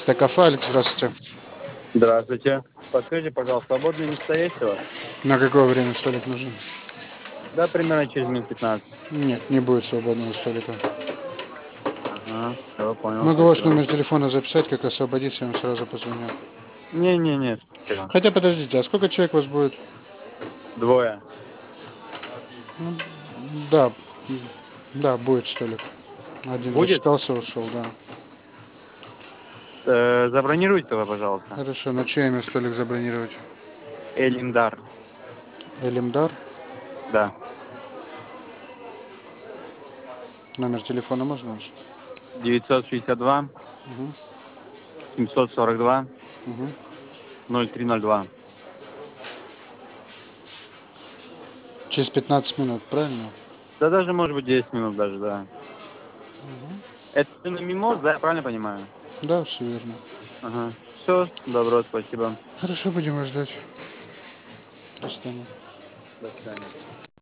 Кафе, Алекс, здравствуйте. Здравствуйте. Подскажите, пожалуйста, свободные места есть у вас? На какое время столик нужен? Да, примерно через минут 15. Нет, не будет свободного столика. Ага, все, понял, Могу ваш спасибо. номер телефона записать, как освободиться, я вам сразу позвоню. Не-не-не, спасибо. Хотя, подождите, а сколько человек у вас будет? Двое. Да, да, будет столик. Один Будет? рассчитался, ушел, да. Забронируйте его, пожалуйста. Хорошо, на чье имя столик забронировать? Эльдар. Элимдар? Да. Номер телефона можно ваш? 962 Угу, 742 угу. 0302. Через 15 минут, правильно? Да даже, может быть, 10 минут даже, да. Это на мимоз, да, я правильно понимаю? Да, все верно. Ага. Все, добро, спасибо. Хорошо, будем вас ждать. До свидания. До свидания.